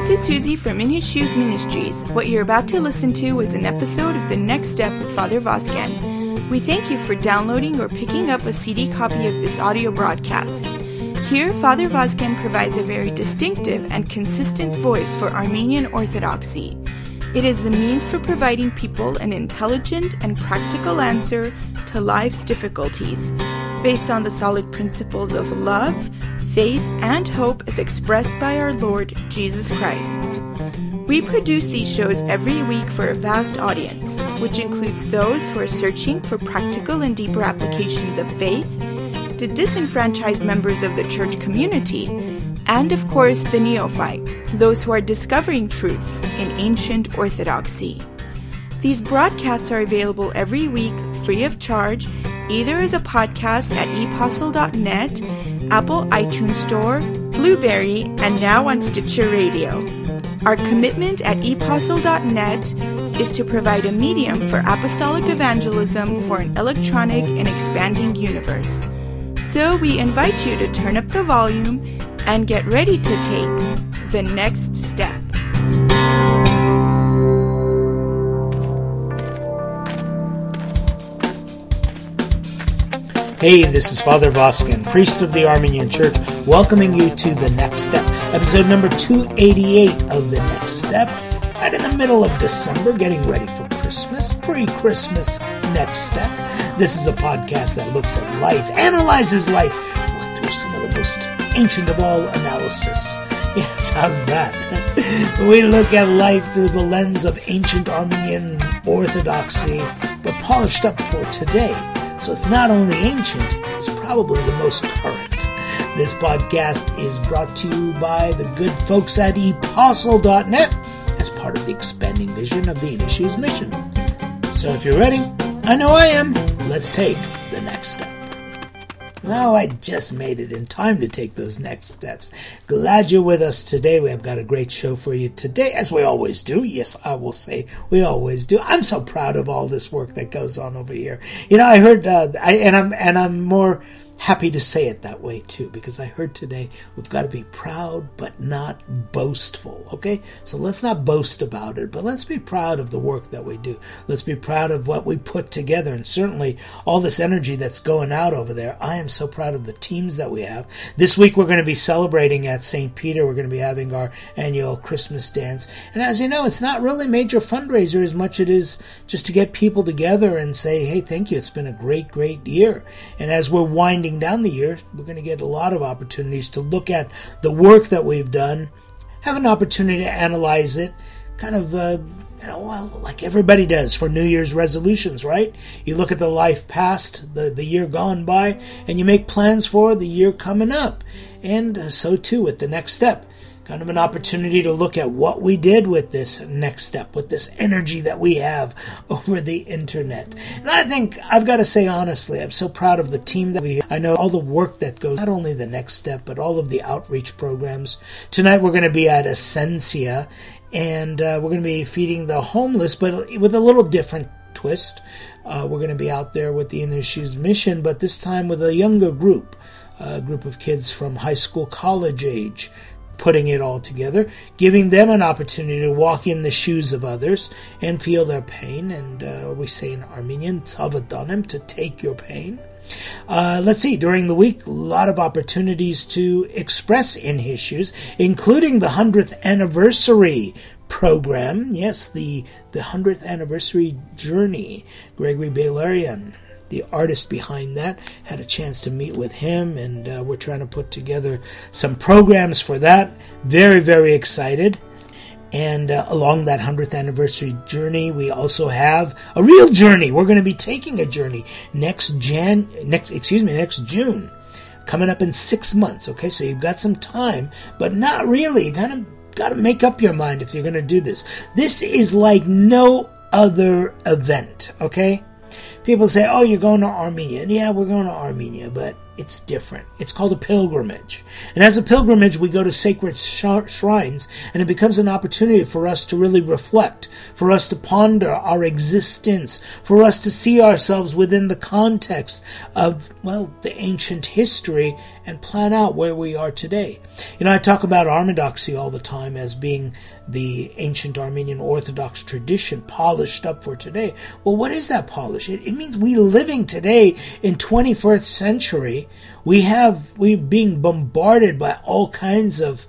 This is Susie from In His Shoes Ministries. What you're about to listen to is an episode of The Next Step with Father Vosken. We thank you for downloading or picking up a CD copy of this audio broadcast. Here, Father Vosken provides a very distinctive and consistent voice for Armenian Orthodoxy. It is the means for providing people an intelligent and practical answer to life's difficulties, based on the solid principles of love, faith, and hope as expressed by our Lord Jesus Christ. We produce these shows every week for a vast audience, which includes those who are searching for practical and deeper applications of faith, to disenfranchised members of the church community, and of course the neophyte, those who are discovering truths in ancient orthodoxy. These broadcasts are available every week free of charge, either as a podcast at epostle.net, Apple iTunes Store, Blueberry, and now on Stitcher Radio. Our commitment at epostle.net is to provide a medium for apostolic evangelism for an electronic and expanding universe. So we invite you to turn up the volume and get ready to take the next step. Hey, this is Father Vosken, priest of the Armenian Church, welcoming you to The Next Step, episode number 288 of The Next Step, right in the middle of December, getting ready for Christmas, pre-Christmas Next Step. This is a podcast that looks at life, analyzes life, through some of the most ancient of all analysis. Yes, how's that? We look at life through the lens of ancient Armenian orthodoxy, but polished up for today. So it's not only ancient, it's probably the most current. This podcast is brought to you by the good folks at epostle.net as part of the expanding vision of the In His Shoes mission. So if you're ready, I know I am, let's take the next step. Now I just made it in time to take those next steps. Glad you're with us today. We have got a great show for you today, as we always do. Yes, I will say we always do. I'm so proud of all this work that goes on over here. You know, I heard, I'm more happy to say it that way too, because I heard today we've got to be proud but not boastful, okay? So let's not boast about it, but let's be proud of the work that we do. Let's be proud of what we put together, and certainly all this energy that's going out over there. I am so proud of the teams that we have. This week we're going to be celebrating at St. Peter. We're going to be having our annual Christmas dance, and as you know, it's not really major fundraiser as much as it is just to get people together and say, hey, thank you, it's been a great year. And as we're winding down the year, we're going to get a lot of opportunities to look at the work that we've done, have an opportunity to analyze it, kind of, like everybody does for New Year's resolutions, right? You look at the life past, the year gone by, and you make plans for the year coming up. And so too with the next step. Kind of an opportunity to look at what we did with this next step, with this energy that we have over the internet. And I think, I've got to say honestly, I'm so proud of the team that we have. I know all the work that goes, not only the next step, but all of the outreach programs. Tonight we're going to be at Essentia, and we're going to be feeding the homeless, but with a little different twist. We're going to be out there with the In His Shoes mission, but this time with a younger group, a group of kids from high school, college age, putting it all together, giving them an opportunity to walk in the shoes of others and feel their pain. And we say in Armenian, "Tzavadanim," to take your pain. Let's see, during the week, a lot of opportunities to express In His Shoes, including the 100th anniversary program. Yes, the 100th anniversary journey. Gregory Bailarian, the artist behind that, had a chance to meet with him, and we're trying to put together some programs for that. Very excited. And along that 100th anniversary journey, we also have a real journey. We're going to be taking a journey next June, coming up in 6 months. Okay, so you've got some time, but not really. You got to make up your mind if you're going to do this. This is like no other event. Okay. People say, oh, you're going to Armenia. And yeah, we're going to Armenia, but it's different. It's called a pilgrimage. And as a pilgrimage, we go to sacred shrines, and it becomes an opportunity for us to really reflect, for us to ponder our existence, for us to see ourselves within the context of, well, the ancient history and plan out where we are today. I talk about Orthodoxy all the time as being the ancient Armenian Orthodox tradition polished up for today. Well, what is that polish? It means we living today in 21st century, we're being bombarded by all kinds of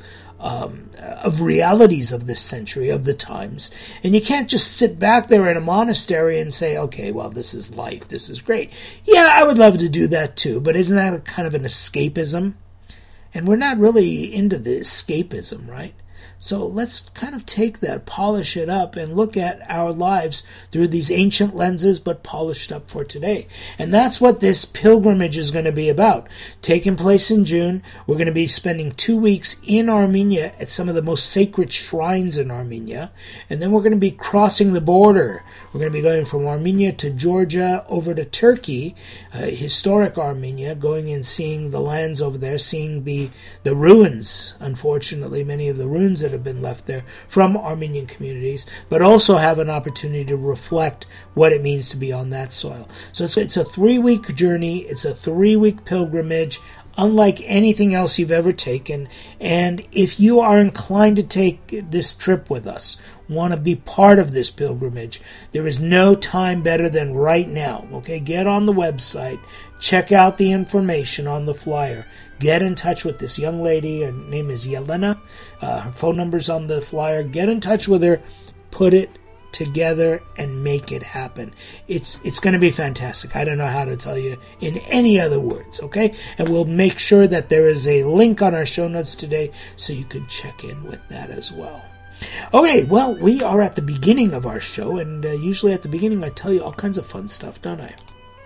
realities of this century, of the times. And you can't just sit back there in a monastery and say, okay, well, this is life, this is great. Yeah, I would love to do that too, but isn't that a kind of an escapism? And we're not really into the escapism, right? So let's kind of take that, polish it up, and look at our lives through these ancient lenses, but polished up for today. And that's what this pilgrimage is going to be about. Taking place in June, we're going to be spending 2 weeks in Armenia at some of the most sacred shrines in Armenia. And then we're going to be crossing the border. We're going to be going from Armenia to Georgia over to Turkey, historic Armenia, going and seeing the lands over there, seeing the ruins, unfortunately, many of the ruins that have been left there from Armenian communities, but also have an opportunity to reflect what it means to be on that soil. So it's a 3-week journey. It's a 3-week pilgrimage, unlike anything else you've ever taken. And if you are inclined to take this trip with us, want to be part of this pilgrimage, there is no time better than right now. Okay, get on the website, check out the information on the flyer, get in touch with this young lady. Her name is Yelena. Her phone number's on the flyer. Get in touch with her, put it together, and make it happen. It's going to be fantastic. I don't know how to tell you in any other words, okay? And we'll make sure that there is a link on our show notes today so you can check in with that as well. Okay, well, we are at the beginning of our show, and usually at the beginning I tell you all kinds of fun stuff, don't I?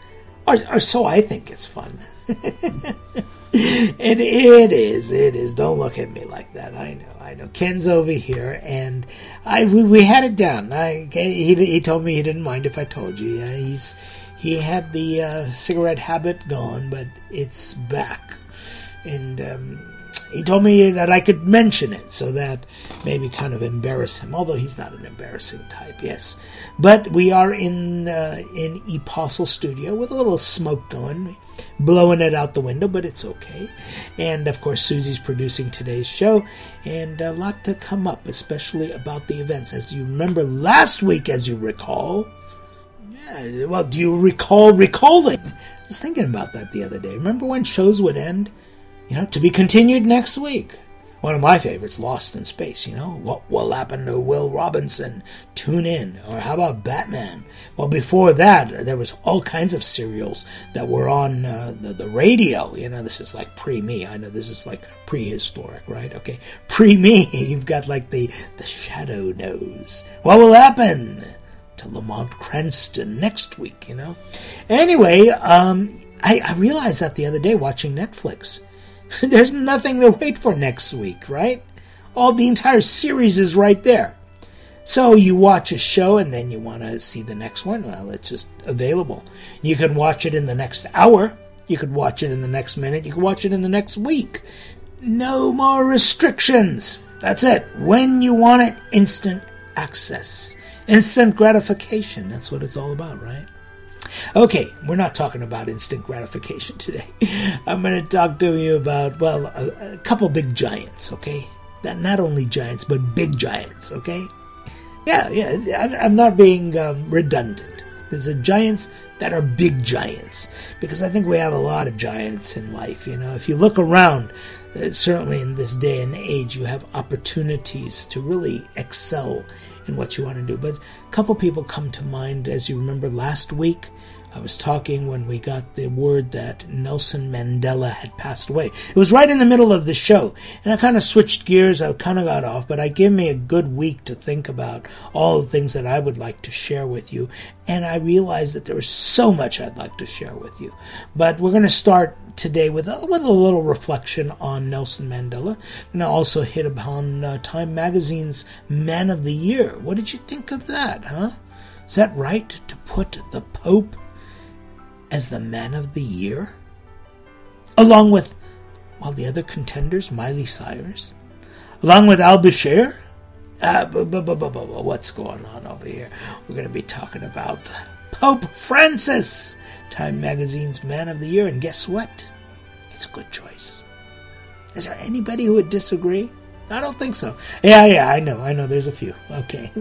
Or so I think it's fun. And it is. Don't look at me like that. I know. Ken's over here, and we had it down. He told me he didn't mind if I told you. Yeah, he had the cigarette habit gone, but it's back. And he told me that I could mention it, so that maybe kind of embarrass him, although he's not an embarrassing type, yes. But we are in Apostle Studio with a little smoke going, blowing it out the window, but it's okay. And, of course, Susie's producing today's show, and a lot to come up, especially about the events. As you remember last week, as you recall, yeah, well, do you recall recalling? I was thinking about that the other day. Remember when shows would end? To be continued next week. One of my favorites, Lost in Space, What will happen to Will Robinson? Tune in. Or how about Batman? Well, before that, there was all kinds of serials that were on the radio. This is like pre-me. I know this is like prehistoric, right? Okay. Pre-me, you've got like the Shadow Knows. What will happen to Lamont Cranston next week, Anyway, I realized that the other day watching Netflix. There's nothing to wait for next week, right? The entire series is right there. So you watch a show and then you want to see the next one. Well, it's just available. You can watch it in the next hour. You could watch it in the next minute. You can watch it in the next week. No more restrictions. That's it. When you want it, instant access. Instant gratification. That's what it's all about, right? Okay, we're not talking about instant gratification today. I'm going to talk to you about, well, a couple big giants, okay? Not only giants, but big giants, okay? Yeah, I'm not being redundant. There's giants that are big giants, because I think we have a lot of giants in life, If you look around, certainly in this day and age, you have opportunities to really excel in what you want to do. But a couple people come to mind. As you remember last week, I was talking when we got the word that Nelson Mandela had passed away. It was right in the middle of the show, and I kind of switched gears. I kind of got off, but it gave me a good week to think about all the things that I would like to share with you, and I realized that there was so much I'd like to share with you. But we're going to start today with a little reflection on Nelson Mandela, and I also hit upon Time Magazine's Man of the Year. What did you think of that, huh? Is that right to put the Pope as the Man of the Year? along with, the other contenders, Miley Cyrus, along with Al-Bashir. What's going on over here? We're going to be talking about Pope Francis, Time Magazine's Man of the Year, and guess what? It's a good choice. Is there anybody who would disagree? I don't think so. Yeah, I know, there's a few. Okay.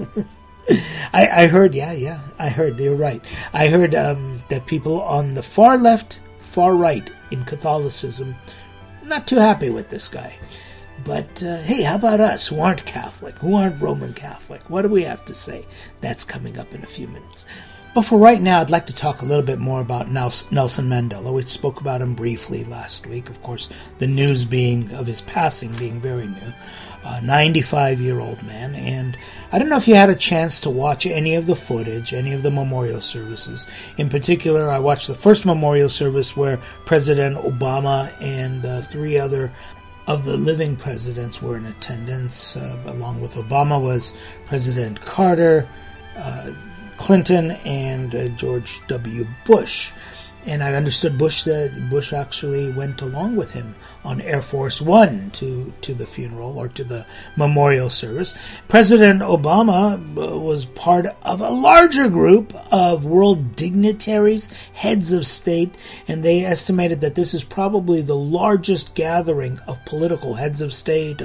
I heard, I heard, you're right. I heard that people on the far left, far right in Catholicism, not too happy with this guy. But, hey, how about us who aren't Catholic, who aren't Roman Catholic? What do we have to say? That's coming up in a few minutes. But for right now, I'd like to talk a little bit more about Nelson Mandela. We spoke about him briefly last week. Of course, the news of his passing being very new. 95-year-old man. And I don't know if you had a chance to watch any of the footage, any of the memorial services. In particular, I watched the first memorial service where President Obama and the three other of the living presidents were in attendance. Along with Obama was President Carter, Clinton, and George W. Bush. And I understood that Bush actually went along with him on Air Force One to the funeral or to the memorial service. President Obama was part of a larger group of world dignitaries, heads of state, and they estimated that this is probably the largest gathering of political heads of state,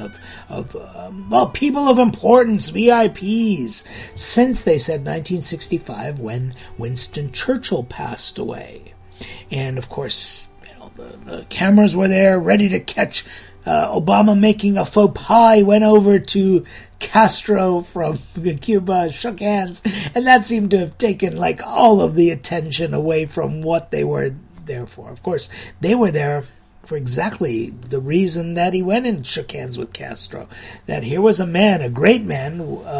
of people of importance, VIPs, since, they said, 1965, when Winston Churchill passed away. And, of course, the cameras were there, ready to catch Obama making a faux pas. He went over to Castro from Cuba, shook hands, and that seemed to have taken, all of the attention away from what they were there for. Of course, they were there for exactly the reason that he went and shook hands with Castro. That here was a man, a great man,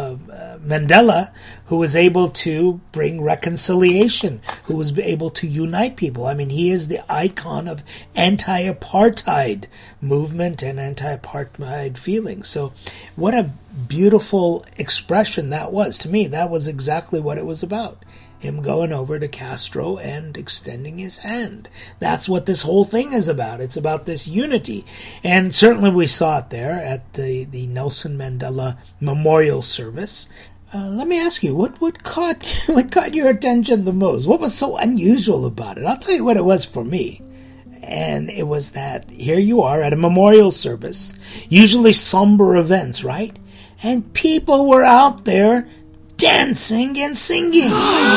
Mandela, who was able to bring reconciliation, who was able to unite people. I mean, he is the icon of anti-apartheid movement and anti-apartheid feelings. So what a beautiful expression that was. To me, that was exactly what it was about. Him going over to Castro and extending his hand. That's what this whole thing is about. It's about this unity. And certainly we saw it there at the Nelson Mandela Memorial Service. Let me ask you, what caught your attention the most? What was so unusual about it? I'll tell you what it was for me. And it was that here you are at a memorial service, usually somber events, right? And people were out there dancing and singing.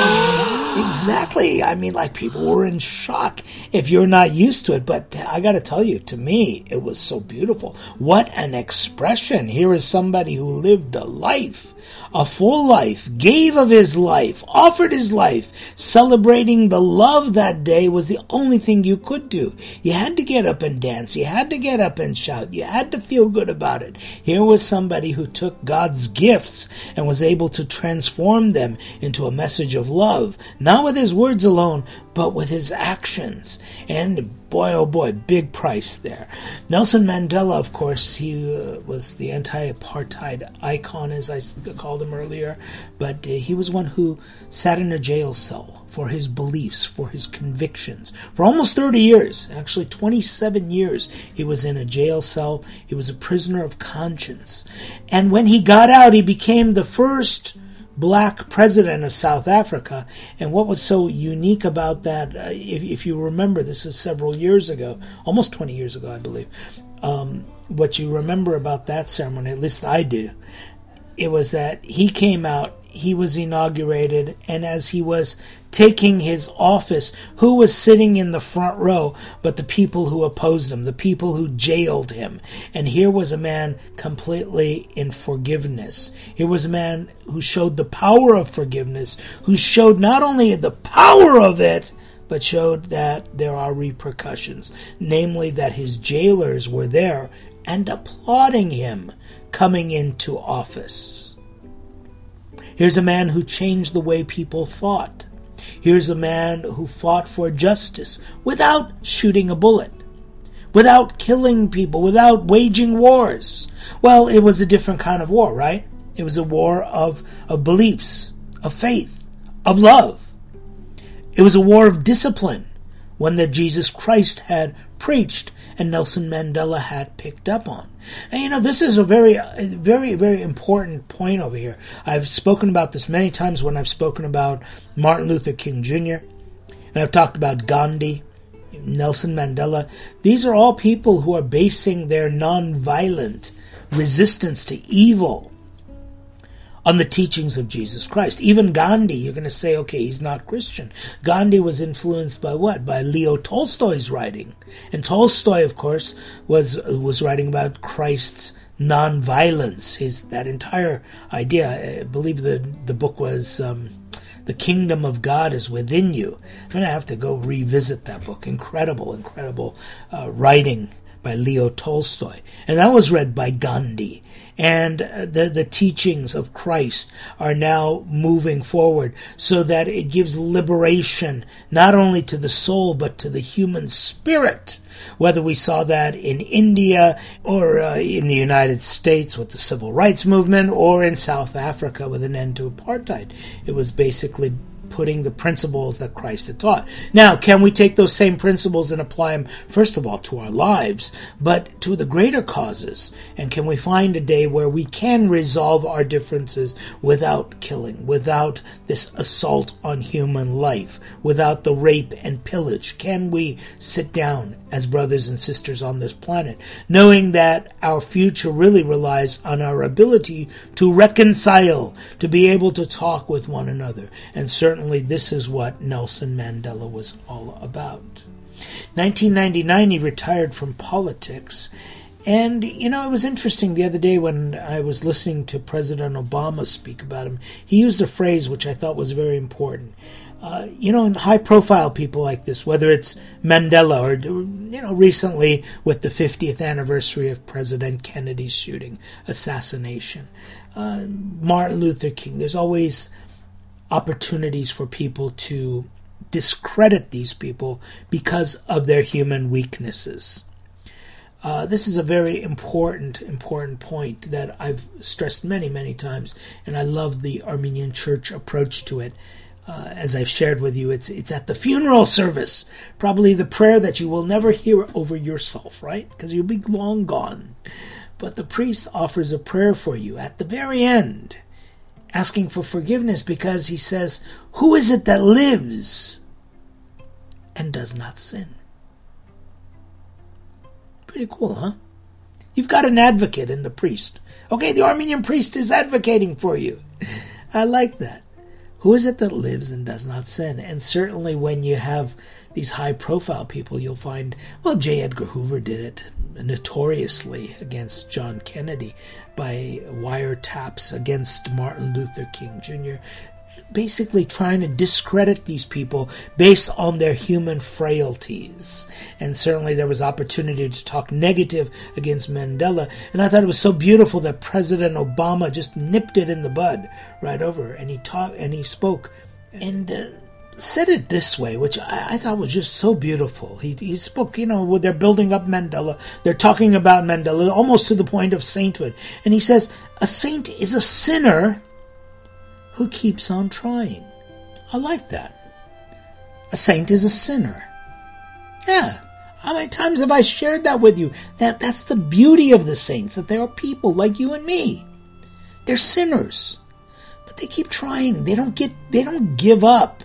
Exactly. I mean, people were in shock if you're not used to it. But I got to tell you, to me, it was so beautiful. What an expression. Here is somebody who lived a life, a full life, gave of his life, offered his life. Celebrating the love that day was the only thing you could do. You had to get up and dance. You had to get up and shout. You had to feel good about it. Here was somebody who took God's gifts and was able to transform them into a message of love. Not with his words alone, but with his actions. And boy, oh boy, big price there. Nelson Mandela, of course, he was the anti-apartheid icon, as I called him earlier, but he was one who sat in a jail cell for his beliefs, for his convictions. For almost 30 years, actually 27 years, he was in a jail cell. He was a prisoner of conscience. And when he got out, he became the first black president of South Africa. And what was so unique about that, if you remember, this is several years ago, almost 20 years ago, I believe, what you remember about that ceremony, at least I do, it was that he came out, he was inaugurated, and as he was taking his office, who was sitting in the front row but the people who opposed him, the people who jailed him? And here was a man completely in forgiveness. Here was a man who showed the power of forgiveness, who showed not only the power of it, but showed that there are repercussions, namely that his jailers were there and applauding him coming into office. Here's a man who changed the way people thought. Here's a man who fought for justice without shooting a bullet, without killing people, without waging wars. Well, it was a different kind of war, right? It was a war of beliefs, of faith, of love. It was a war of discipline, one that Jesus Christ had preached and Nelson Mandela had picked up on. And this is a very, very, very important point over here. I've spoken about this many times when I've spoken about Martin Luther King Jr., and I've talked about Gandhi, Nelson Mandela. These are all people who are basing their nonviolent resistance to evil on the teachings of Jesus Christ. Even Gandhi, you're going to say, okay, he's not Christian. Gandhi was influenced by what? By Leo Tolstoy's writing. And Tolstoy, of course, was writing about Christ's nonviolence. That entire idea, I believe the book was The Kingdom of God is Within You. I'm going to have to go revisit that book. Incredible writing by Leo Tolstoy. And that was read by Gandhi. And the teachings of Christ are now moving forward so that it gives liberation not only to the soul but to the human spirit. Whether we saw that in India or in the United States with the civil rights movement or in South Africa with an end to apartheid. It was basically putting the principles that Christ had taught. Now, can we take those same principles and apply them, first of all, to our lives, but to the greater causes? And can we find a day where we can resolve our differences without killing, without this assault on human life, without the rape and pillage? Can we sit down as brothers and sisters on this planet, knowing that our future really relies on our ability to reconcile, to be able to talk with one another? And certainly this is what Nelson Mandela was all about. 1999, he retired from politics. And, it was interesting the other day when I was listening to President Obama speak about him. He used a phrase which I thought was very important. In high-profile people like this, whether it's Mandela or, recently with the 50th anniversary of President Kennedy's shooting, assassination, Martin Luther King, there's always opportunities for people to discredit these people because of their human weaknesses. This is a very important point that I've stressed many, many times, and I love the Armenian Church approach to it. As I've shared with you, it's at the funeral service, probably the prayer that you will never hear over yourself, right? Because you'll be long gone. But the priest offers a prayer for you at the very end, asking for forgiveness because he says, who is it that lives and does not sin? Pretty cool, huh? You've got an advocate in the priest. Okay, the Armenian priest is advocating for you. I like that. Who is it that lives and does not sin? And certainly when you have these high-profile people, you'll find, J. Edgar Hoover did it notoriously against John Kennedy by wiretaps against Martin Luther King Jr., basically trying to discredit these people based on their human frailties. And certainly there was opportunity to talk negative against Mandela. And I thought it was so beautiful that President Obama just nipped it in the bud right over. And he spoke and said it this way, which I thought was just so beautiful. He spoke, they're building up Mandela. They're talking about Mandela almost to the point of sainthood. And he says, a saint is a sinner who keeps on trying. I like that. A saint is a sinner. Yeah. How many times have I shared that with you? That's the beauty of the saints, that there are people like you and me. They're sinners. But they keep trying. They don't give up.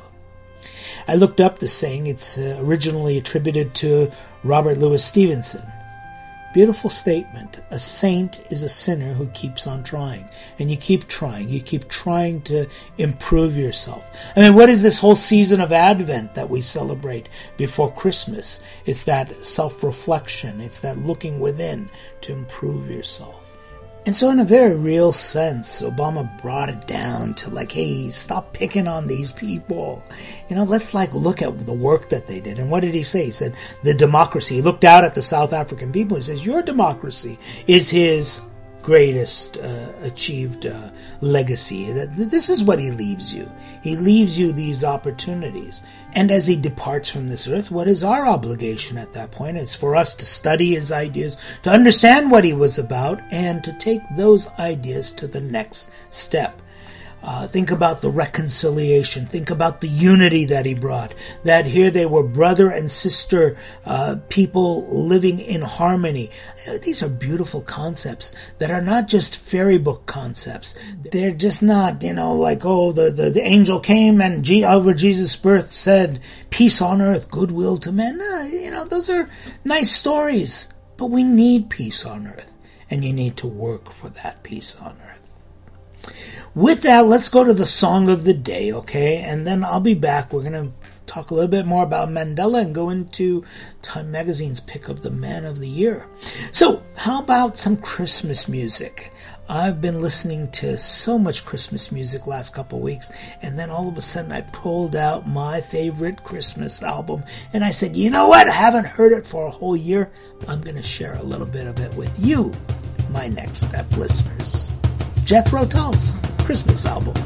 I looked up the saying. It's originally attributed to Robert Louis Stevenson. Beautiful statement. A saint is a sinner who keeps on trying. And you keep trying. You keep trying to improve yourself. I mean, what is this whole season of Advent that we celebrate before Christmas? It's that self-reflection. It's that looking within to improve yourself. And so in a very real sense, Obama brought it down to hey, stop picking on these people. Let's look at the work that they did. And what did he say? He said, the democracy. He looked out at the South African people. He says, your democracy is his greatest achieved legacy. This is what he leaves you. He leaves you these opportunities. And as he departs from this earth, what is our obligation at that point? It's for us to study his ideas, to understand what he was about, and to take those ideas to the next step. Think about the reconciliation. Think about the unity that he brought. That here they were brother and sister people living in harmony. These are beautiful concepts that are not just fairy book concepts. They're just not, like, the angel came and over Jesus' birth said, peace on earth, goodwill to men. Those are nice stories. But we need peace on earth. And you need to work for that peace on earth. With that, let's go to the song of the day, okay? And then I'll be back. We're going to talk a little bit more about Mandela and go into Time Magazine's pick of the Man of the Year. So, how about some Christmas music? I've been listening to so much Christmas music last couple of weeks, and then all of a sudden I pulled out my favorite Christmas album, and I said, you know what? I haven't heard it for a whole year. I'm going to share a little bit of it with you, my Next Step listeners. Jethro Tull's Christmas album.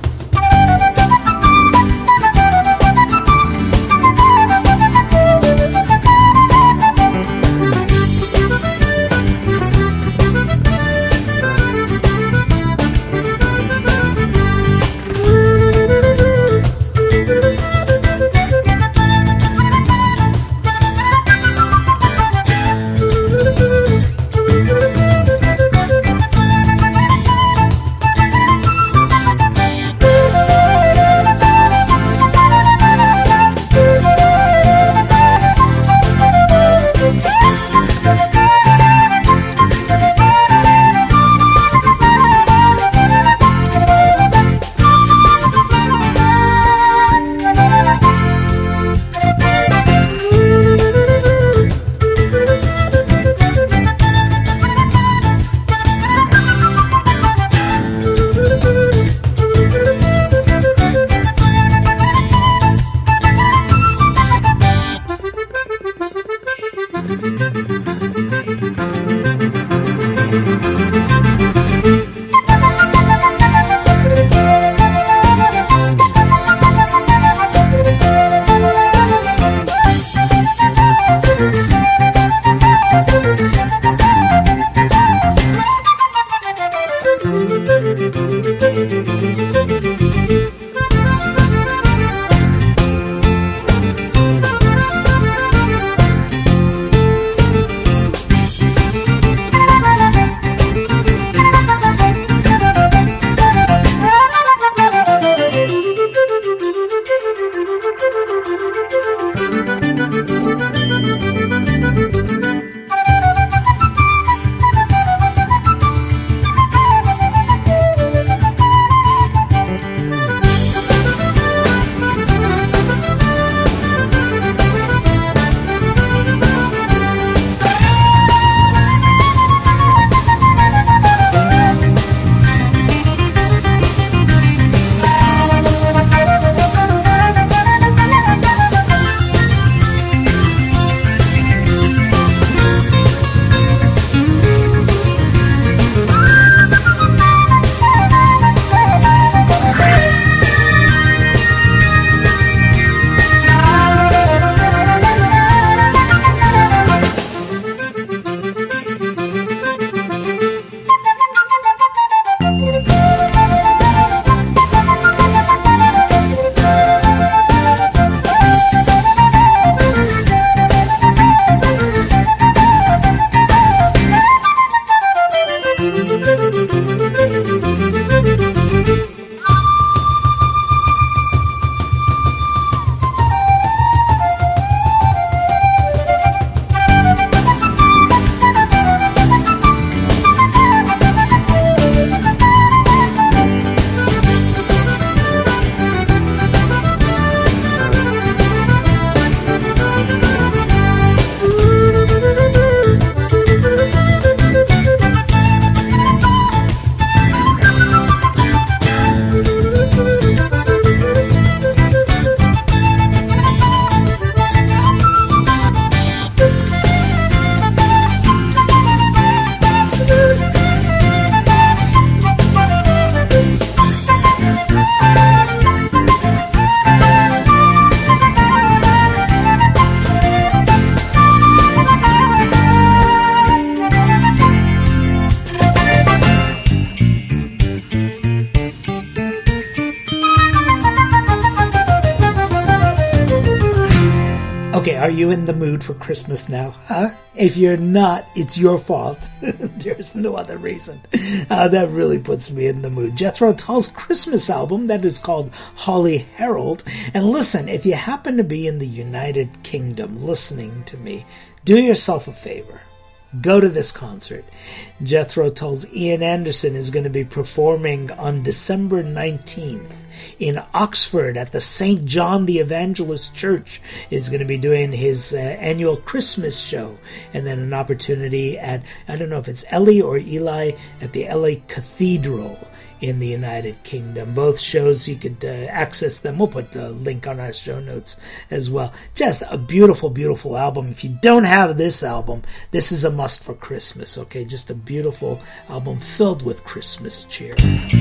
Are you in the mood for Christmas now? Huh? If you're not, it's your fault. There's no other reason. That really puts me in the mood. Jethro Tull's Christmas album, that is called Holly Herald. And listen, if you happen to be in the United Kingdom listening to me, do yourself a favor. Go to this concert. Jethro Tull's Ian Anderson is going to be performing on December 19th in Oxford at the St. John the Evangelist Church. He's going to be doing his annual Christmas show, and then an opportunity at, I don't know if it's Ellie or Eli, at the LA Cathedral in the United Kingdom. Both shows, you could access them. We'll put a link on our show notes as well. Just a beautiful, beautiful album. If you don't have this album, this is a must for Christmas, okay? Just a beautiful album filled with Christmas cheer.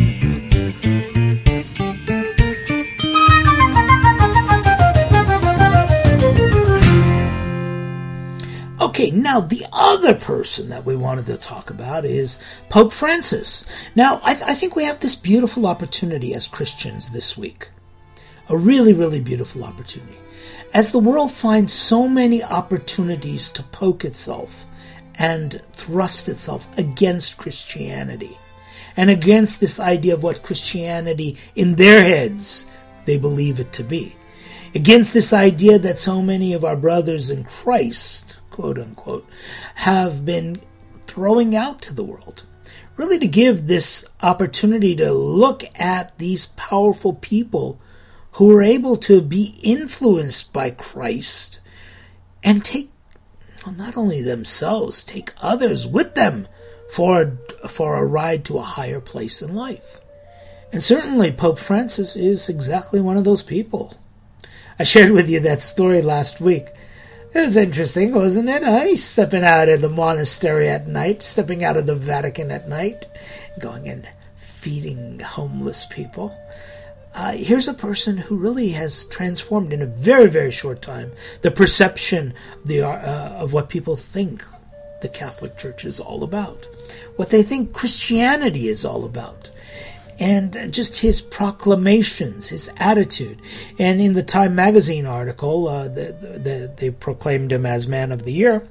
Okay, now the other person that we wanted to talk about is Pope Francis. Now, I think we have this beautiful opportunity as Christians this week. A really, really beautiful opportunity. As the world finds so many opportunities to poke itself and thrust itself against Christianity and against this idea of what Christianity, in their heads, they believe it to be. Against this idea that so many of our brothers in Christ, quote unquote, have been throwing out to the world. Really to give this opportunity to look at these powerful people who are able to be influenced by Christ and take, well, not only themselves, take others with them for a ride to a higher place in life. And certainly Pope Francis is exactly one of those people. I shared with you that story last week. It was interesting, wasn't it? He's stepping out of the monastery at night, stepping out of the Vatican at night, going and feeding homeless people. Here's a person who really has transformed in a very, very short time the perception of what people think the Catholic Church is all about, what they think Christianity is all about. And just his proclamations, his attitude. And in the Time magazine article, they proclaimed him as Man of the Year.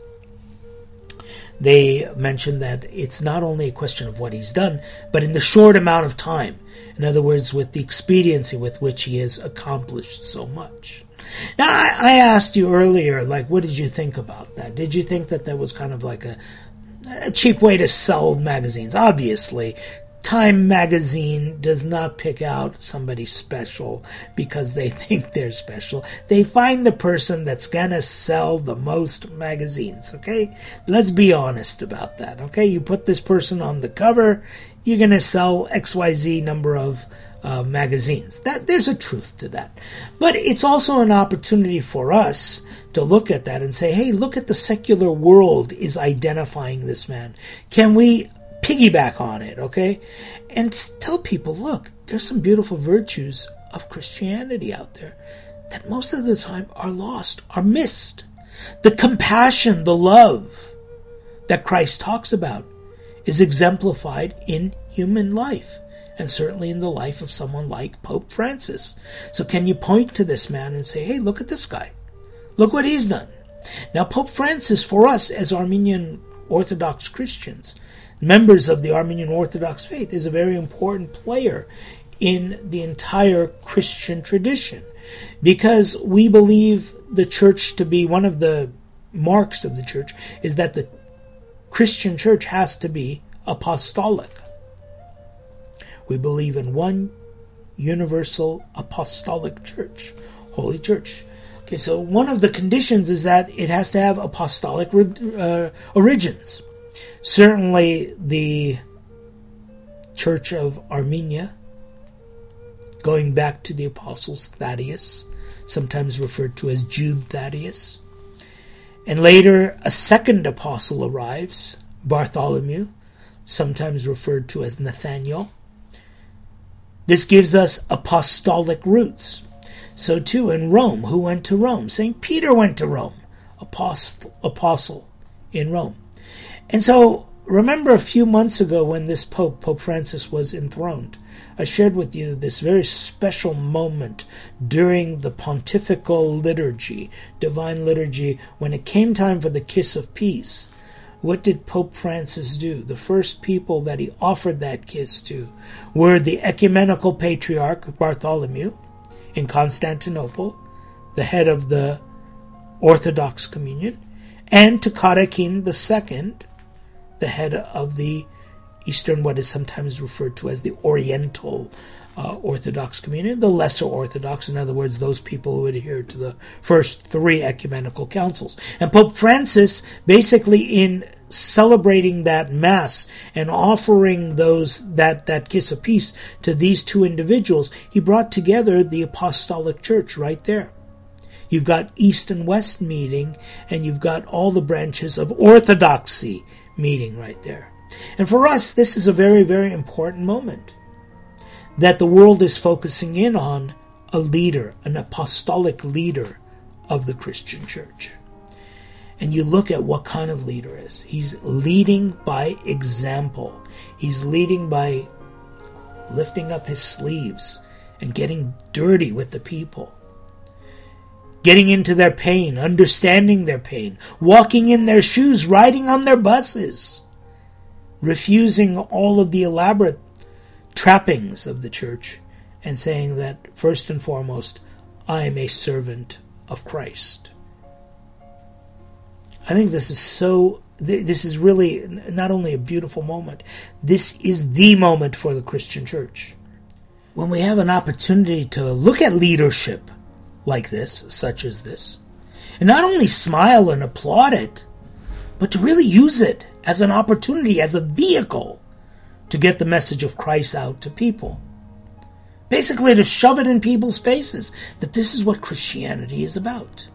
They mentioned that it's not only a question of what he's done, but in the short amount of time. In other words, with the expediency with which he has accomplished so much. Now, I asked you earlier, what did you think about that? Did you think that was kind of like a cheap way to sell magazines? Obviously, Time magazine does not pick out somebody special because they think they're special. They find the person that's going to sell the most magazines, okay? Let's be honest about that, okay? You put this person on the cover, you're going to sell XYZ number of magazines. There's a truth to that. But it's also an opportunity for us to look at that and say, hey, look at the secular world is identifying this man. Can we piggyback on it, okay? And tell people, look, there's some beautiful virtues of Christianity out there that most of the time are lost, are missed. The compassion, the love that Christ talks about is exemplified in human life, and certainly in the life of someone like Pope Francis. So can you point to this man and say, hey, look at this guy. Look what he's done. Now, Pope Francis, for us as Armenian Orthodox Christians, members of the Armenian Orthodox faith, is a very important player in the entire Christian tradition, because we believe the church to be, one of the marks of the church is that the Christian church has to be apostolic. We believe in one universal apostolic church, Holy Church. Okay, so one of the conditions is that it has to have apostolic origins. Certainly the Church of Armenia, going back to the apostles Thaddeus, sometimes referred to as Jude Thaddeus. And later a second apostle arrives, Bartholomew, sometimes referred to as Nathaniel. This gives us apostolic roots. So too in Rome, who went to Rome? St. Peter went to Rome, apostle in Rome. And so remember a few months ago when this Pope Francis, was enthroned, I shared with you this very special moment during the pontifical liturgy, divine liturgy, when it came time for the kiss of peace. What did Pope Francis do? The first people that he offered that kiss to were the ecumenical patriarch Bartholomew in Constantinople, the head of the Orthodox Communion, and to Karakin II, the head of the Eastern, what is sometimes referred to as the Oriental Orthodox Communion, the Lesser Orthodox, in other words, those people who adhere to the first three ecumenical councils. And Pope Francis, basically in celebrating that Mass and offering that kiss of peace to these two individuals, he brought together the Apostolic Church right there. You've got East and West meeting, and you've got all the branches of Orthodoxy meeting right there. And for us, this is a very, very important moment, that the world is focusing in on a leader, an apostolic leader of the Christian church. And you look at what kind of leader is. He's leading by example. He's leading by lifting up his sleeves and getting dirty with the people. Getting into their pain, understanding their pain, walking in their shoes, riding on their buses, refusing all of the elaborate trappings of the church and saying that, first and foremost, I am a servant of Christ. I think this is really not only a beautiful moment, this is the moment for the Christian church. When we have an opportunity to look at leadership like this, such as this, and not only smile and applaud it, but to really use it as an opportunity, as a vehicle to get the message of Christ out to people. Basically to shove it in people's faces that this is what Christianity is about.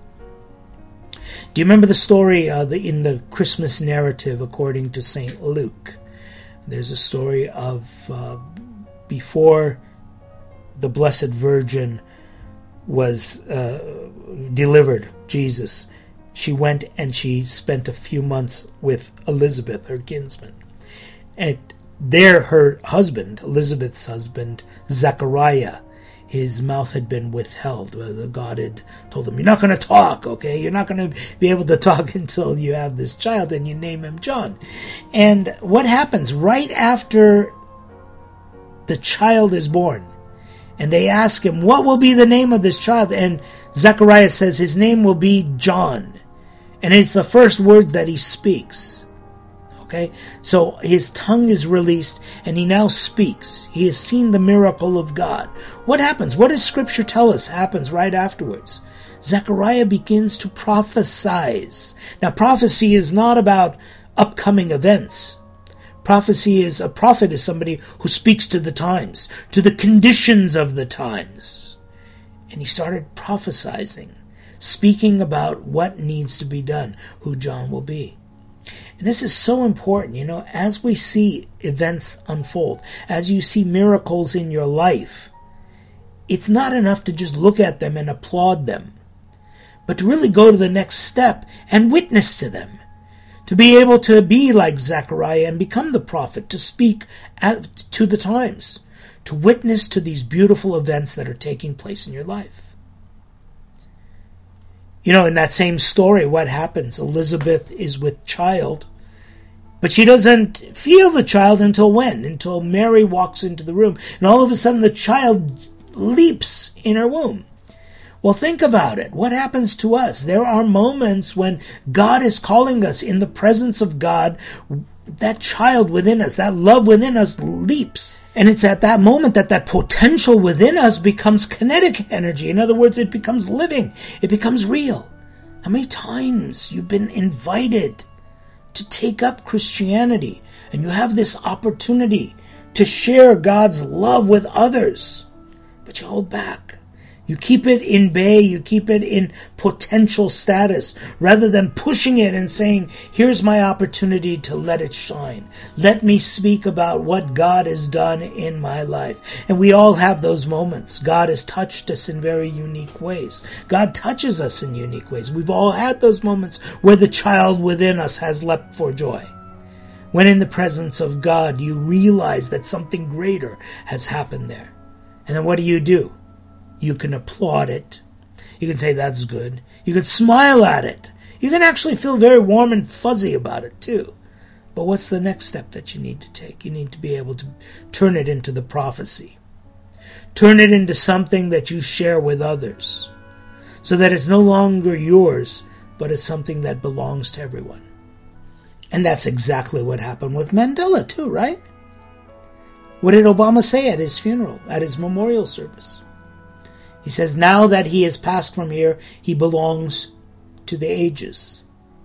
Do you remember the story in the Christmas narrative according to St. Luke? There's a story of before the Blessed Virgin was delivered, Jesus, she went and she spent a few months with Elizabeth, her kinsman. And there her husband, Elizabeth's husband, Zechariah, his mouth had been withheld. God had told him, you're not going to talk, okay? You're not going to be able to talk until you have this child, and you name him John. And what happens right after the child is born? And they ask him, what will be the name of this child? And Zechariah says his name will be John. And it's the first words that he speaks. Okay? So his tongue is released and he now speaks. He has seen the miracle of God. What happens? What does Scripture tell us happens right afterwards? Zechariah begins to prophesize. Now, prophecy is not about upcoming events. Prophecy is, a prophet is somebody who speaks to the times, to the conditions of the times. And he started prophesying, speaking about what needs to be done, who John will be. And this is so important, as we see events unfold, as you see miracles in your life, it's not enough to just look at them and applaud them, but to really go to the next step and witness to them. To be able to be like Zechariah and become the prophet, to speak to the times, to witness to these beautiful events that are taking place in your life. In that same story, what happens? Elizabeth is with child, but she doesn't feel the child until when? Until Mary walks into the room, and all of a sudden the child leaps in her womb. Well, think about it. What happens to us? There are moments when God is calling us in the presence of God. That child within us, that love within us leaps. And it's at that moment that potential within us becomes kinetic energy. In other words, it becomes living. It becomes real. How many times you've been invited to take up Christianity and you have this opportunity to share God's love with others, but you hold back. You keep it in bay, you keep it in potential status, rather than pushing it and saying, here's my opportunity to let it shine. Let me speak about what God has done in my life. And we all have those moments. God has touched us in very unique ways. God touches us in unique ways. We've all had those moments where the child within us has leapt for joy. When in the presence of God, you realize that something greater has happened there. And then what do? You can applaud it. You can say, that's good. You can smile at it. You can actually feel very warm and fuzzy about it too. But what's the next step that you need to take? You need to be able to turn it into the prophecy. Turn it into something that you share with others, so that it's no longer yours, but it's something that belongs to everyone. And that's exactly what happened with Mandela too, right? What did Obama say at his funeral, at his memorial service? He says, now that he has passed from here, he belongs to the ages.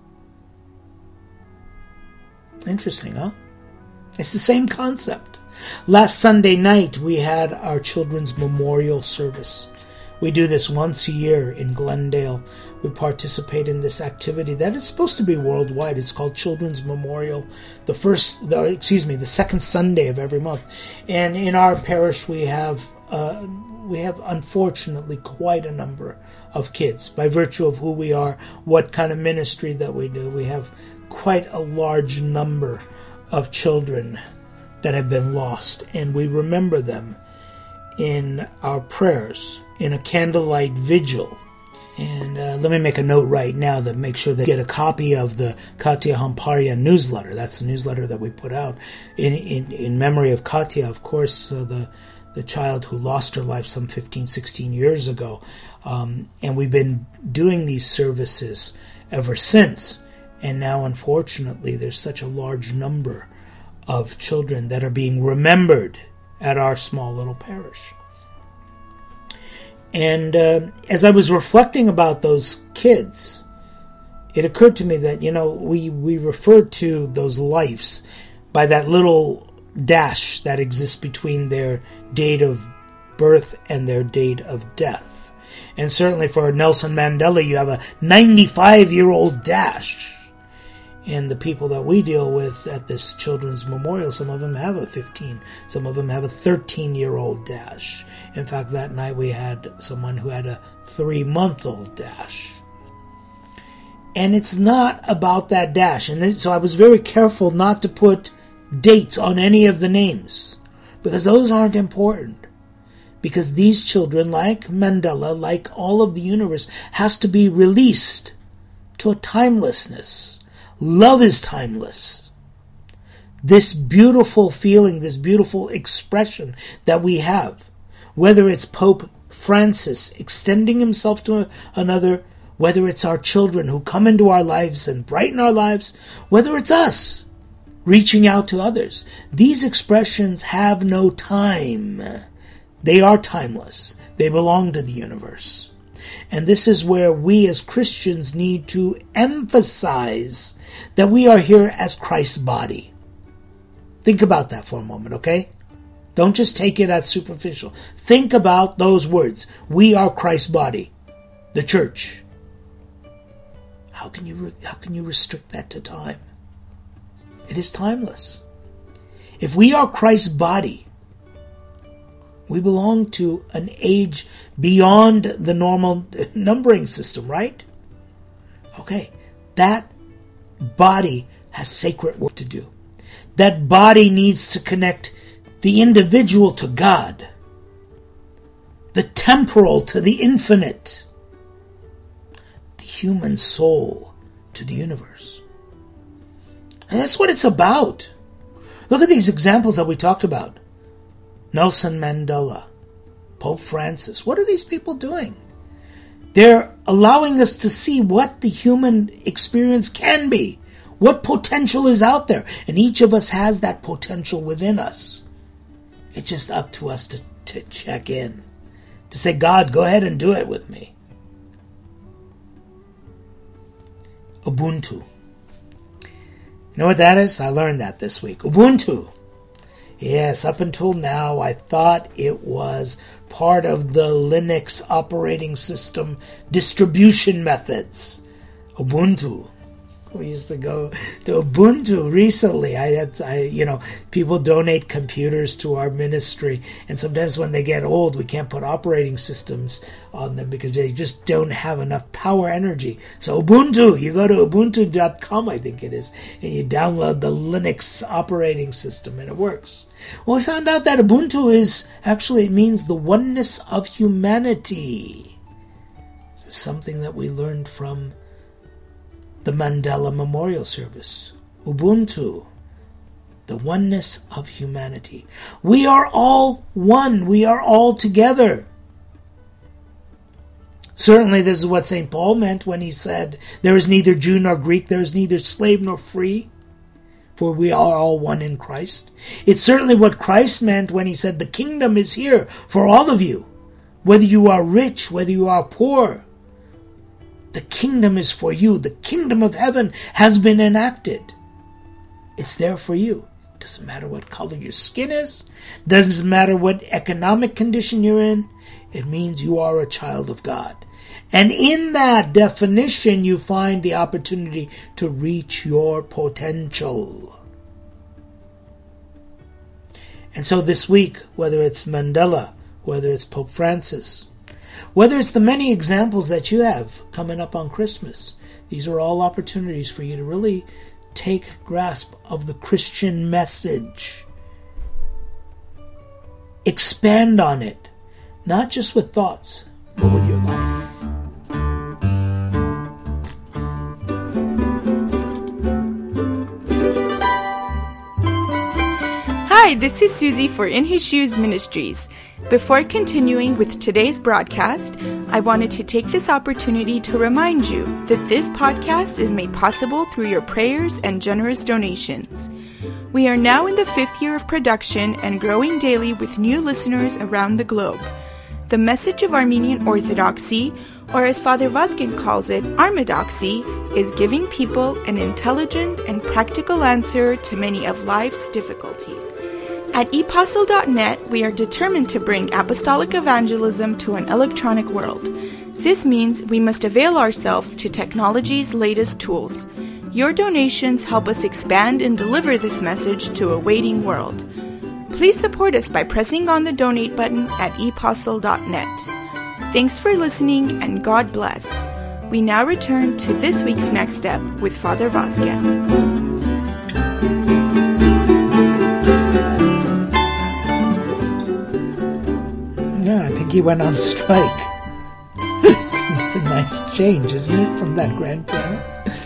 Interesting, huh? It's the same concept. Last Sunday night, we had our children's memorial service. We do this once a year in Glendale. We participate in this activity that is supposed to be worldwide. It's called Children's Memorial, the second Sunday of every month. And in our parish, we have unfortunately quite a number of kids. By virtue of who we are, what kind of ministry that we do, we have quite a large number of children that have been lost, and we remember them in our prayers, in a candlelight vigil. And let me make a note right now that make sure that you get a copy of the Katia Hamparia newsletter. That's the newsletter that we put out in memory of Katia, of course, the child who lost her life some 15, 16 years ago. And we've been doing these services ever since. And now, unfortunately, there's such a large number of children that are being remembered at our small little parish. And as I was reflecting about those kids, it occurred to me that, we refer to those lives by that little dash that exists between their date of birth and their date of death. And certainly for Nelson Mandela, you have a 95-year-old dash. And the people that we deal with at this children's memorial, some of them have a 15, some of them have a 13-year-old dash. In fact, that night we had someone who had a 3-month-old dash. And it's not about that dash. And so I was very careful not to put dates on any of the names, because those aren't important. Because these children, like Mandela, like all of the universe, has to be released to a timelessness. Love is timeless. This beautiful feeling, this beautiful expression that we have, whether it's Pope Francis extending himself to another, whether it's our children who come into our lives and brighten our lives, whether it's us reaching out to others, these expressions have no time. They are timeless. They belong to the universe. And this is where we as Christians need to emphasize that we are here as Christ's body. Think about that for a moment, okay? Don't just take it as superficial. Think about those words. We are Christ's body, the church. How can you restrict that to time? It is timeless. If we are Christ's body, we belong to an age beyond the normal numbering system, right? Okay, that body has sacred work to do. That body needs to connect the individual to God, the temporal to the infinite, the human soul to the universe. And that's what it's about. Look at these examples that we talked about. Nelson Mandela, Pope Francis. What are these people doing? They're allowing us to see what the human experience can be, what potential is out there. And each of us has that potential within us. It's just up to us to check in, to say, God, go ahead and do it with me. Ubuntu. You know what that is? I learned that this week. Ubuntu. Yes, up until now, I thought it was part of the Linux operating system distribution methods. Ubuntu. We used to go to Ubuntu recently. People donate computers to our ministry, and sometimes when they get old, we can't put operating systems on them because they just don't have enough power energy. So Ubuntu, you go to ubuntu.com, I think it is, and you download the Linux operating system, and it works. Well, we found out that Ubuntu it means the oneness of humanity. This is something that we learned from the Mandela Memorial Service. Ubuntu, the oneness of humanity. We are all one. We are all together. Certainly this is what St. Paul meant when he said, there is neither Jew nor Greek, there is neither slave nor free, for we are all one in Christ. It's certainly what Christ meant when he said, the kingdom is here for all of you, whether you are rich, whether you are poor. The kingdom is for you. The kingdom of heaven has been enacted. It's there for you. Doesn't matter what color your skin is. Doesn't matter what economic condition you're in. It means you are a child of God. And in that definition, you find the opportunity to reach your potential. And so this week, whether it's Mandela, whether it's Pope Francis, whether it's the many examples that you have coming up on Christmas, these are all opportunities for you to really take grasp of the Christian message. Expand on it, not just with thoughts, but with your life. Hi, this is Susie for In His Shoes Ministries. Before continuing with today's broadcast, I wanted to take this opportunity to remind you that this podcast is made possible through your prayers and generous donations. We are now in the 5th year of production and growing daily with new listeners around the globe. The message of Armenian Orthodoxy, or as Father Vazgen calls it, Armedoxy, is giving people an intelligent and practical answer to many of life's difficulties. At epostle.net, we are determined to bring apostolic evangelism to an electronic world. This means we must avail ourselves to technology's latest tools. Your donations help us expand and deliver this message to a waiting world. Please support us by pressing on the donate button at epostle.net. Thanks for listening and God bless. We now return to this week's Next Step with Father Vazgen. Yeah, I think he went on strike. It's a nice change, isn't it, from that grand piano?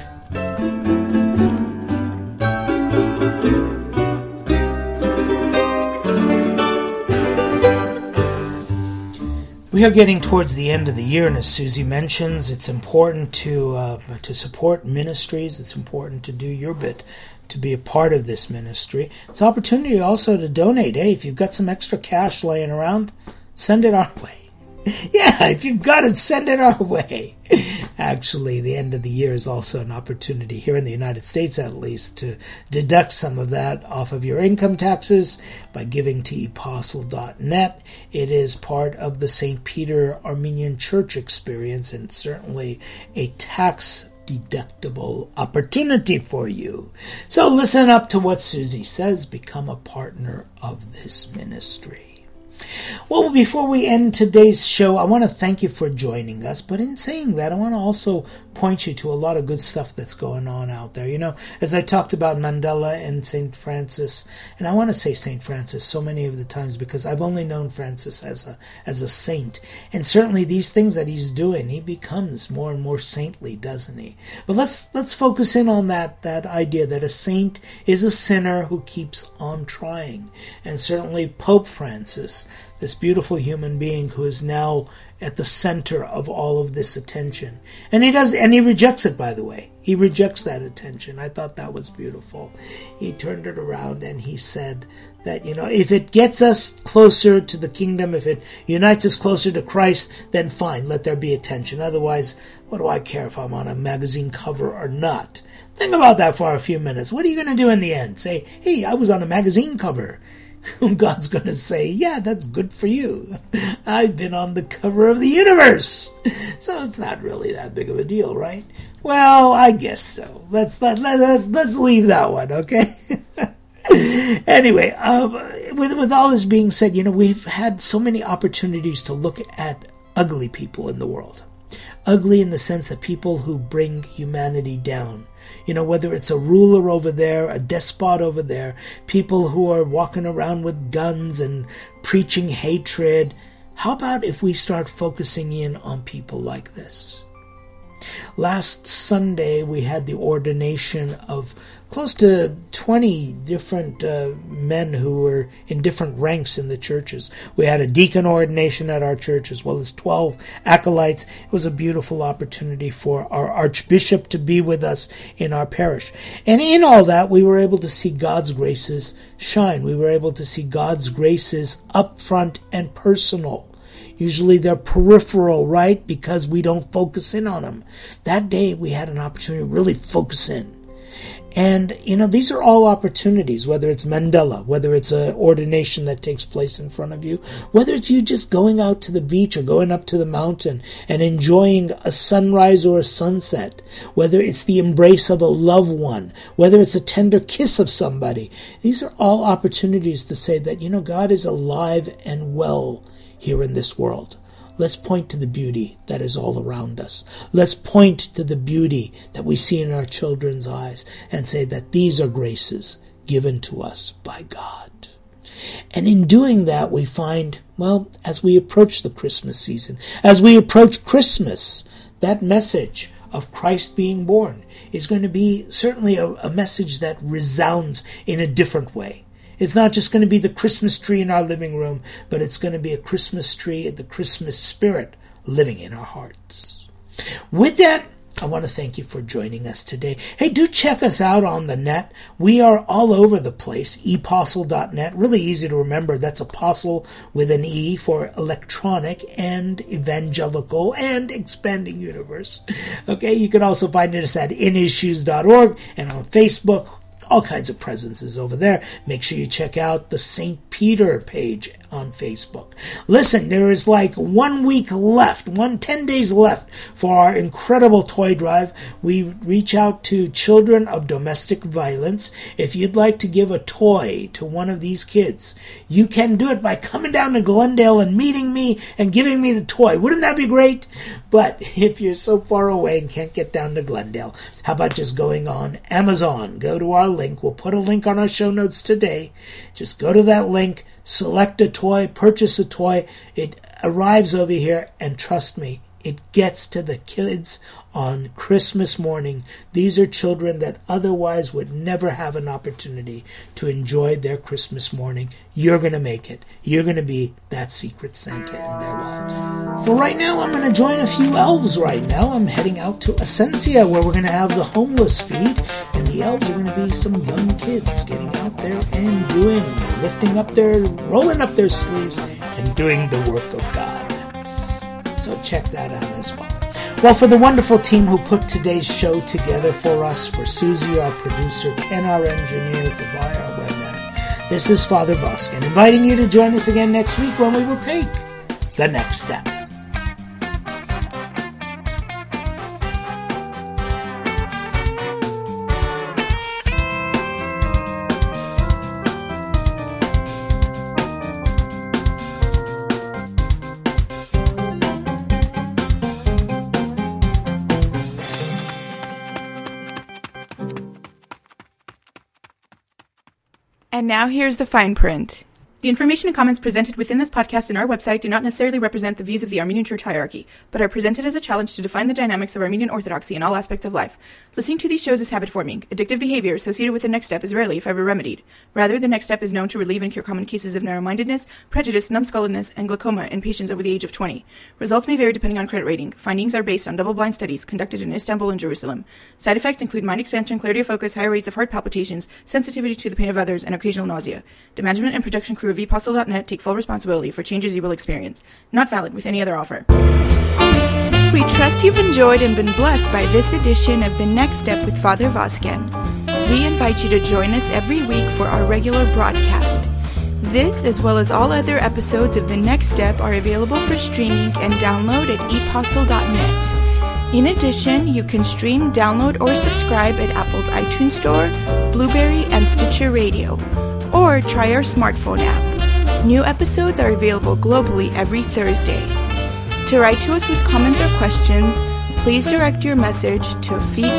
We are getting towards the end of the year, and as Susie mentions, it's important to support ministries. It's important to do your bit to be a part of this ministry. It's an opportunity also to donate. Hey, if you've got some extra cash laying around, send it our way. Yeah, if you've got it, send it our way. Actually, the end of the year is also an opportunity, here in the United States at least, to deduct some of that off of your income taxes by giving to epostle.net. It is part of the St. Peter Armenian Church experience, and certainly a tax deductible opportunity for you. So listen up to what Susie says. Become a partner of this ministry. Well, before we end today's show, I want to thank you for joining us. But in saying that, I want to also point you to a lot of good stuff that's going on out there. You know, as I talked about Mandela and St. Francis, and I want to say St. Francis so many of the times because I've only known Francis as a saint. And certainly these things that he's doing, he becomes more and more saintly, doesn't he? But let's focus in on that idea that a saint is a sinner who keeps on trying. And certainly Pope Francis, this beautiful human being who is now at the center of all of this attention. And he rejects it, by the way. He rejects that attention. I thought that was beautiful. He turned it around and he said that, you know, if it gets us closer to the kingdom, if it unites us closer to Christ, then fine, let there be attention. Otherwise, what do I care if I'm on a magazine cover or not? Think about that for a few minutes. What are you going to do in the end? Say, hey, I was on a magazine cover. God's going to say, yeah, that's good for you. I've been on the cover of the universe. So it's not really that big of a deal, right? Well, I guess so. Let's leave that one, okay? Anyway, with all this being said, we've had so many opportunities to look at ugly people in the world. Ugly in the sense that people who bring humanity down. Whether it's a ruler over there, a despot over there, people who are walking around with guns and preaching hatred. How about if we start focusing in on people like this? Last Sunday, we had the ordination of close to 20 different men who were in different ranks in the churches. We had a deacon ordination at our church as well as 12 acolytes. It was a beautiful opportunity for our archbishop to be with us in our parish. And in all that, we were able to see God's graces shine. We were able to see God's graces up front and personal. Usually they're peripheral, right? Because we don't focus in on them. That day we had an opportunity to really focus in. And, these are all opportunities, whether it's Mandela, whether it's an ordination that takes place in front of you, whether it's you just going out to the beach or going up to the mountain and enjoying a sunrise or a sunset, whether it's the embrace of a loved one, whether it's a tender kiss of somebody. These are all opportunities to say that, God is alive and well here in this world. Let's point to the beauty that is all around us. Let's point to the beauty that we see in our children's eyes and say that these are graces given to us by God. And in doing that, we find, as we approach the Christmas season, as we approach Christmas, that message of Christ being born is going to be certainly a message that resounds in a different way. It's not just going to be the Christmas tree in our living room, but it's going to be a Christmas tree and the Christmas spirit living in our hearts. With that, I want to thank you for joining us today. Hey, do check us out on the net. We are all over the place, epostle.net. Really easy to remember. That's apostle with an E for electronic and evangelical and expanding universe. Okay, you can also find us at inissues.org and on Facebook. All kinds of presences over there. Make sure you check out the St. Peter page on Facebook. Listen, there is like 1 week left, 10 days left for our incredible toy drive. We reach out to children of domestic violence. If you'd like to give a toy to one of these kids, you can do it by coming down to Glendale and meeting me and giving me the toy. Wouldn't that be great? But if you're so far away and can't get down to Glendale, how about just going on Amazon? Go to our link. We'll put a link on our show notes today. Just go to that link, select a toy, purchase a toy. It arrives over here, and trust me, it gets to the kids on Christmas morning. These are children that otherwise would never have an opportunity to enjoy their Christmas morning. You're going to make it. You're going to be that secret Santa in their lives. For right now, I'm going to join a few elves right now. I'm heading out to Ascensia, where we're going to have the homeless feed, and the elves are going to be some young kids getting out there and rolling up their sleeves and doing the work of God. So check that out as well. Well, for the wonderful team who put today's show together for us, for Susie, our producer, Ken, our engineer, for Vi, our webman, this is Father Voskin, inviting you to join us again next week when we will take the next step. And now here's the fine print. The information and comments presented within this podcast and our website do not necessarily represent the views of the Armenian Church hierarchy, but are presented as a challenge to define the dynamics of Armenian Orthodoxy in all aspects of life. Listening to these shows is habit-forming. Addictive behavior associated with the next step is rarely, if ever, remedied. Rather, the next step is known to relieve and cure common cases of narrow-mindedness, prejudice, numbskulledness, and glaucoma in patients over the age of 20. Results may vary depending on credit rating. Findings are based on double-blind studies conducted in Istanbul and Jerusalem. Side effects include mind expansion, clarity of focus, higher rates of heart palpitations, sensitivity to the pain of others, and occasional nausea. The management and production crew of epostle.net take full responsibility for changes you will experience. Not valid with any other offer. We trust you've enjoyed and been blessed by this edition of The Next Step with Father Voskin. We invite you to join us every week for our regular broadcast. This, as well as all other episodes of The Next Step, are available for streaming and download at epostle.net. In addition, you can stream, download, or subscribe at Apple's iTunes Store, Blueberry, and Stitcher Radio, or try our smartphone app. New episodes are available globally every Thursday. To write to us with comments or questions, please direct your message to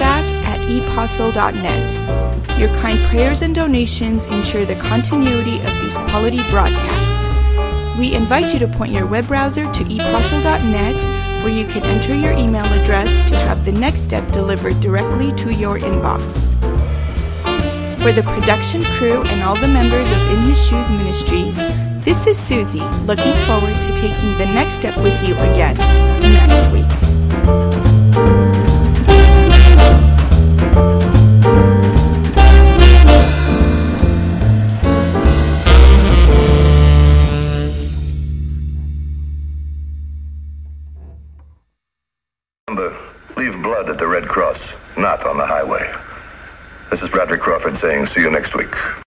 feedback@epostle.net. Your kind prayers and donations ensure the continuity of these quality broadcasts. We invite you to point your web browser to epostle.net, where you can enter your email address to have The Next Step delivered directly to your inbox. For the production crew and all the members of In His Shoes Ministries, this is Susie, looking forward to taking the next step with you again next week. Remember, leave blood at the Red Cross, not on the highway. This is Bradley Crawford saying see you next week.